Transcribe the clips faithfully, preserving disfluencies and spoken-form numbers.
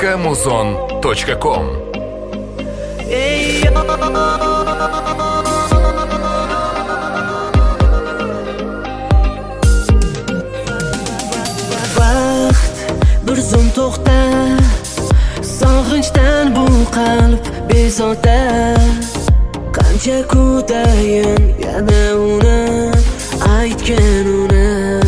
камузон точка ком. Vaqt bir zum to'xtar, sog'inchdan bu qalb bezovta. Qancha kutayin yana uni, aytgan uni.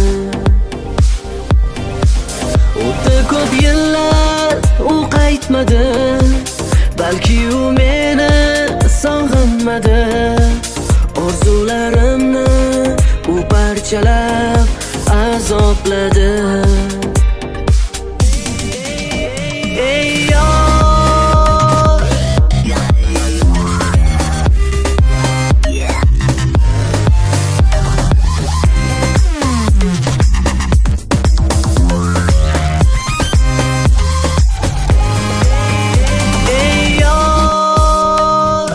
O'tdi ko'p yillar, u qaytmadi, balki u meni sog'inmadi. Orzularimni u parchalab azobladi. Ey yor, ey yor,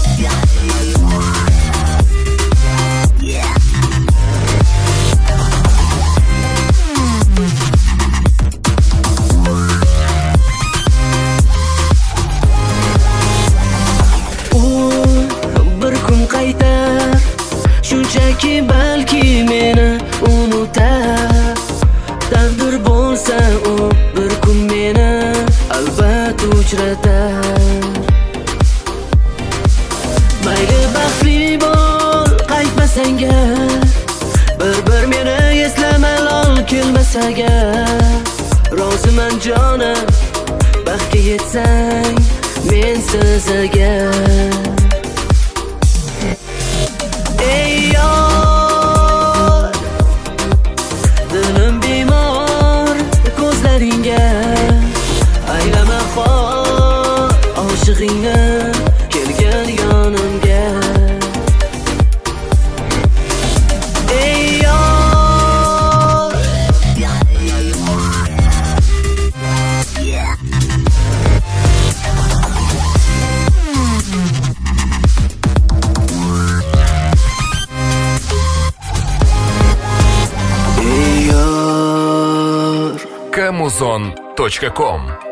bir kun qaytar, shunchaki balki meni unutar. Taqdir bo'lsa u bir kun meni albatta uchratar. Mayli baxtli bo'l, qaytmasanga, bir-bir meni esla malol kelmasaga. Roziman jonim, baxtga yetsang mensiz agar. Ey yor, dilim bemor ko'zlaringga. Aylama xor oshig'ingni, kelgan yonimga. Ey yor, камузон точка ком.